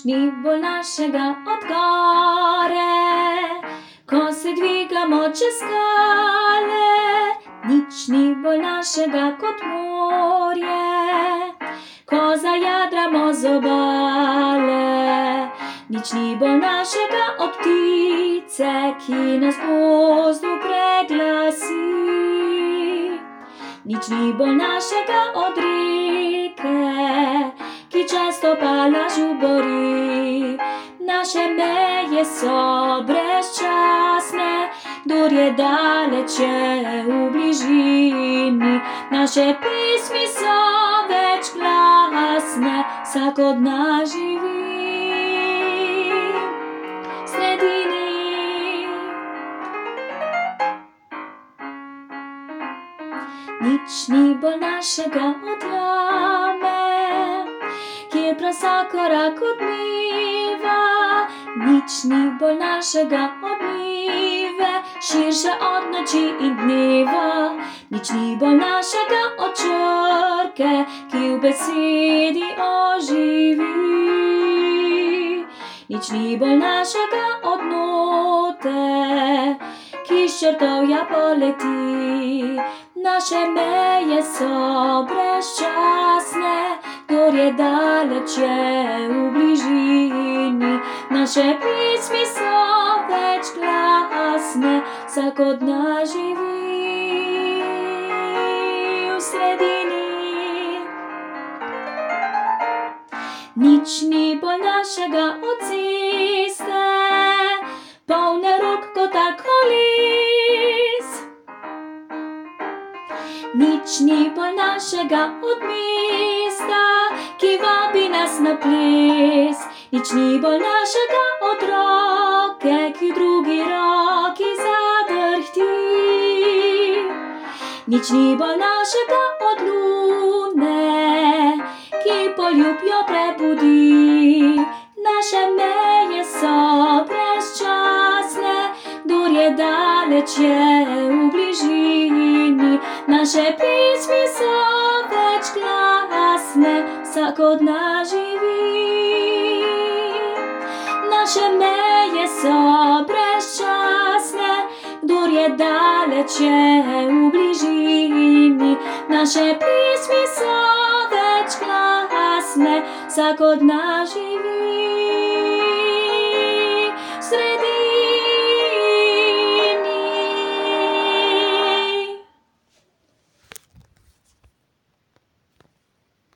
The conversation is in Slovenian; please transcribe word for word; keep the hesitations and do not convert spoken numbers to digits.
ni bolj našega od gore, ko se dvigamo čez skale. Nič ni bolj našega kot morje, ko zajadramo z obale. Nič ni bolj našega od ptice, ki nas v gozdu preglasi. Nič ni bolj našega od reke, ki često pala žubori. Naše meje so brezčasne, kdor je daleč je v bližini. Naše pesmi so večglasne, vsak od nas živi v sredini. Nič ni bolj našega od jame, kjer prasa korak odmiva. Nič ni bolj našega od njive, širše od noči in dneva. Nič ni bolj našega od črke, ki v besedi oživi. Nič ni bolj našega od note, ki s črtovja poleti. Naše meje so brezčasne, kdor je daleč je v bližini. Naše pesmi so večglasne, vsak od nas živi v sredini. Nič ni bolj našega od ceste, polne rok kot alkoholis. Nič ni bolj našega od mesta, ki vabi nas na ples. Nič ni bolj našega od roke, ki drugi roki zadrhti. Nič ni bolj našega od lune, ki poljubjo prebudi. Naše meje so brezčasne, kdor je daleč je v bližini. Naše pesmi so večglasne, vsak od nas živi. Naše meje so brezčasne, kdor je daleč je v bližini. Naše pesmi so večglasne, vsak od nas živi.